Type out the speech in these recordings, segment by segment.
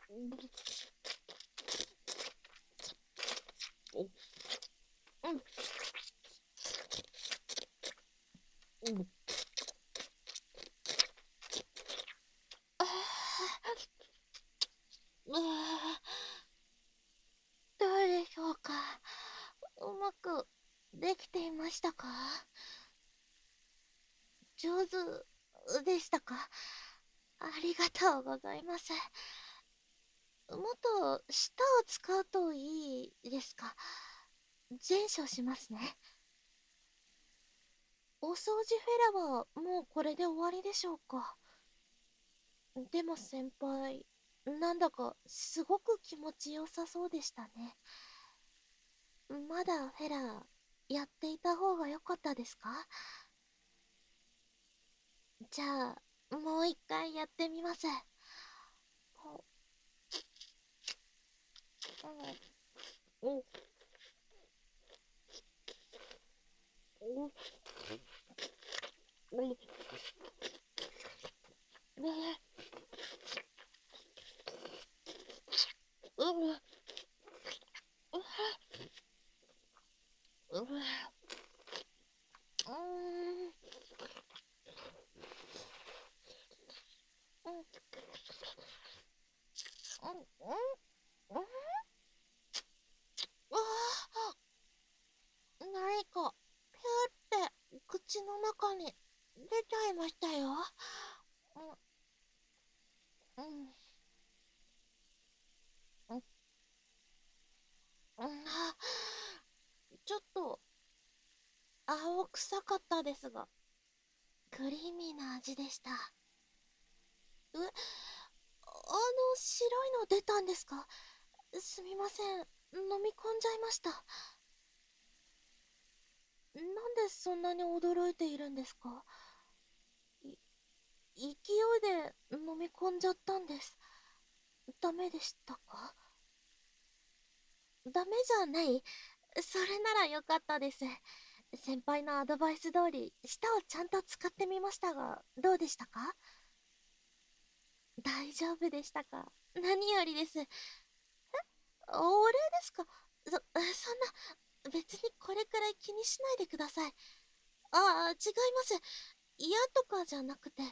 どうでしょうか。うまくできていましたか？上手でしたか？ありがとうございます。もっと舌を使うといいですか？前処しますね。お掃除フェラはもうこれで終わりでしょうか？でも先輩、なんだかすごく気持ちよさそうでしたね。まだフェラやっていた方が良かったですか？じゃあ、もう一回やってみます。お、お、お、う、う、う、う、うん、うん、うん、何か、ピューって口の中に出ちゃいましたよ。うん、うん、うん、ちょっと青臭かったですが、クリーミーな味でした。白いの出たんですか？すみません、飲み込んじゃいました。なんでそんなに驚いているんですか？勢いで飲み込んじゃったんです。ダメでしたか？ダメじゃない？それならよかったです。先輩のアドバイス通り、舌をちゃんと使ってみましたが、どうでしたか？大丈夫でしたか？何よりです。お礼ですか？そんな、別にこれくらい気にしないでください。ああ、違います。嫌とかじゃなくて、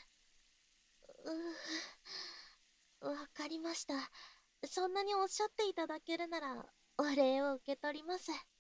わかりました。そんなにおっしゃっていただけるなら、お礼を受け取ります。